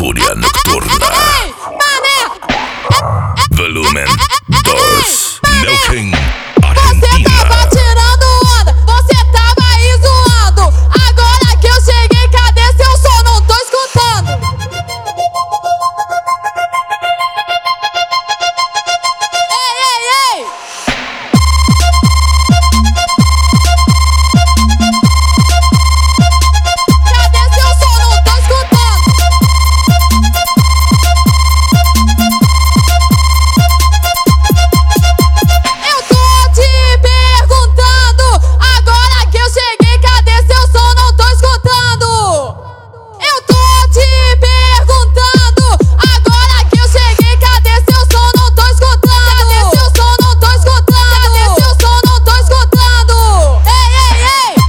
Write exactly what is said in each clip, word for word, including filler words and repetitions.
Fúria Nocturna. Ei, mané! Volumen dois. Milking Você tava Argentina. tirando onda, você tava aí zoando. Agora que eu cheguei, cadê seu som? Não tô escutando. Ei, ei, ei! Cadê seu som? Não tô escutando. Eu tô te perguntando, agora que eu cheguei, cadê seu som? Não tô escutando. Eu tô te perguntando, agora que eu cheguei, cadê seu som? Não tô escutando. Cadê seu som? Não tô escutando. Cadê seu som? Não tô escutando. Ei, ei, ei!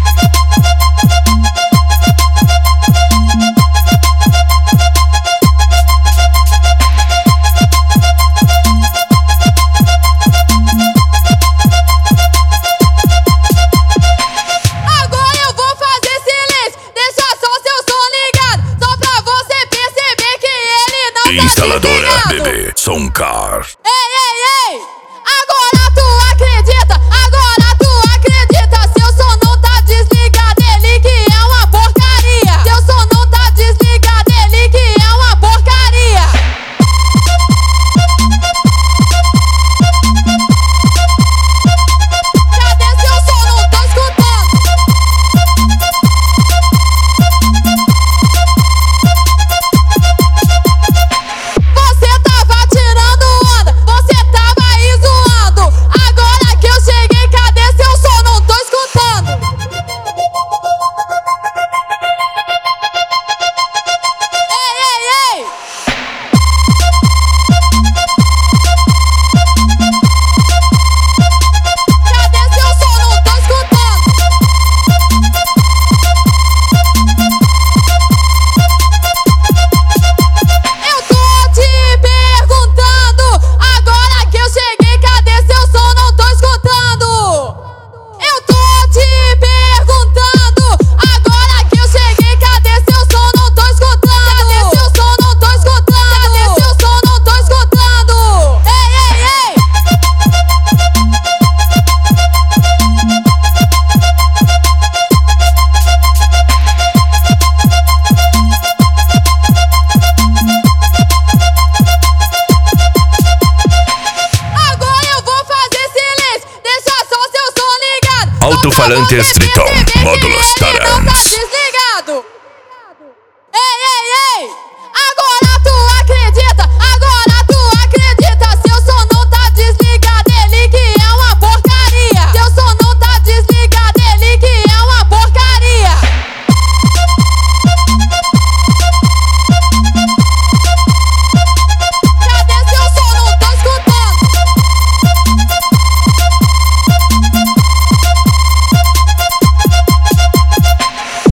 Agora eu vou fazer silêncio, deixa só seu som ligado, só pra você perceber que ele não tá Instaladora desligado. Bebê Soncar. Ei, ei, ei! Agora tu acredita, agora tu acredita. Seu som não tá desligado, ele que é uma porcaria. Seu som não tá desligado, ele que é uma porcaria. Cadê seu som? Não tô escutando. Você tava tirando onda, você tava aí zoando. Agora que eu cheguei, cadê seu som? Não tô escutando. Ei, ei, ei! Cadê seu som? Não tô escutando. Eu tô te perguntando, agora que eu cheguei, cadê seu som? Não tô escutando. Eu tô te perguntando, agora que eu cheguei, cadê seu som? Não tô escutando. Cadê seu som? Não tô escutando. Cadê seu som? Não tô escutando. Ei, ei, ei! Agora eu vou fazer silêncio, deixa só seu som ligado. Alto-falante Estriton, módulo Stara.